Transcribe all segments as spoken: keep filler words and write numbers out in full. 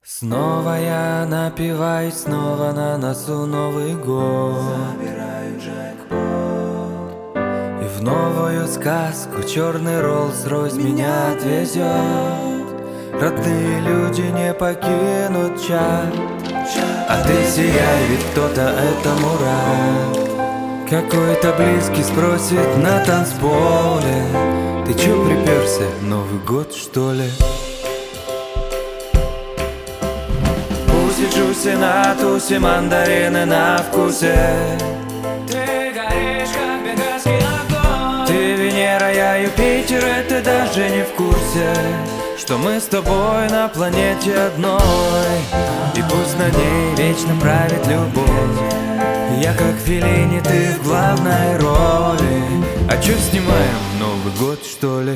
Снова я напиваюсь, снова на носу Новый год. Забираю джекпот и в новую сказку черный Роллс-Ройс меня отвезет. Родные люди не покинут чат, а ты сияй, ведь кто-то этому рад. Какой-то близкий спросит на танцполе: ты чё приперся, Новый год что ли? Усижусь на тусе, мандарины на вкусе. Ты горишь, как бенгальский огонь. Ты Венера, я Юпитер, и ты даже не в курсе, что мы с тобой на планете одной. И пусть на ней вечно правит любовь. Я как Феллини, ты в главной роли. А чё снимаем, Новый год что ли?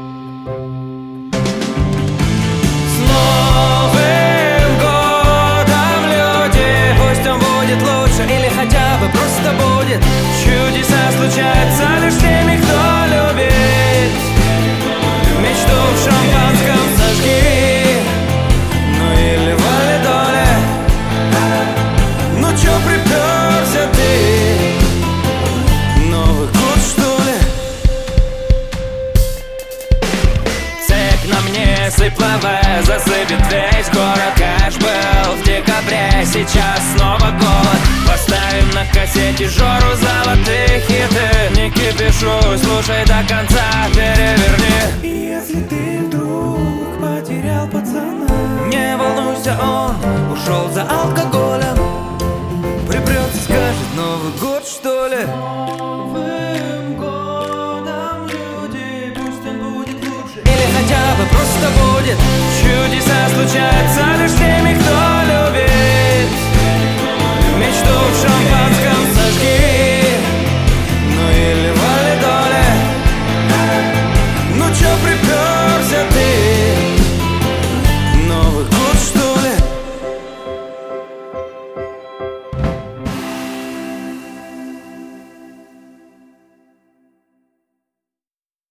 Или хотя бы просто будет. Чудеса случаются лишь с теми, кто любит. Мечту в шампанском сожги, ну или валидоле. Ну чё приперся ты, Новый год что ли? Цепь на мне слипловая засыпет весь город. Кэш был в декабре, сейчас снова год. Поставим на кассете Жору золотые хиты. Не кипишуй, слушай до конца, переверни. И если ты вдруг потерял пацана, не волнуйся, он ушел за алкоголем. Припрется, скажет: Новый год что ли? Новым годом люди, пусть он будет лучше. Или хотя бы просто будет. Чудеса случаются